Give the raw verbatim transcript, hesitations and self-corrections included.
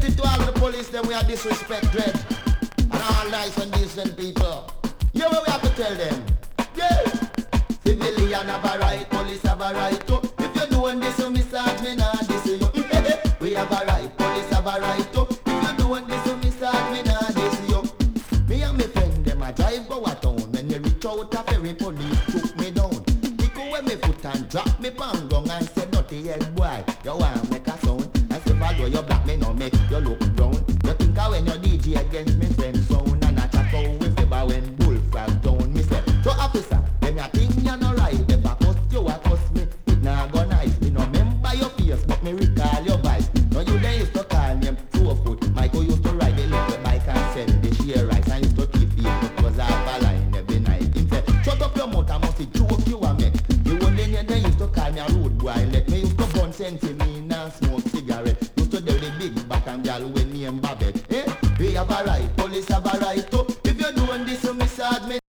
it to all the police, then we are disrespect dread. And all nice and decent people. Yeah, what we have to tell them? Yeah. Civilian have a right, police have a right too. If you're doing this, you miss out, me nah diss you. We have a right, police have a right too. If you're doing this, you miss out, me nah diss you. Me and my friend, them a drive go a town. When they reach out a ferry, police took me down. Kick away me foot and drop me pan gong and say, dirty head boy, you want make a sound. And say, although you black, me no make you look brown. You think I when you D J against me friend sound. And I chat out with you when bullfrog down. Me say, so officer, them ya think you no right. If I cuss you, I cuss me. It nah go nice. Me no remember your face, but me recall your voice. Now you they used to call me two foot. Michael used to ride the little bike and sell the share rice. And used to keep it because I have a line every night. Him say, shut up your mouth, I must see joke you a make. You only need they used to call me a rude boy. Let me used to burn sense in me and smoke cigarette. Used to tell the big back and girl when me and Babette. Eh? We have a right, police have a right too. If you're doing this, you miss out me.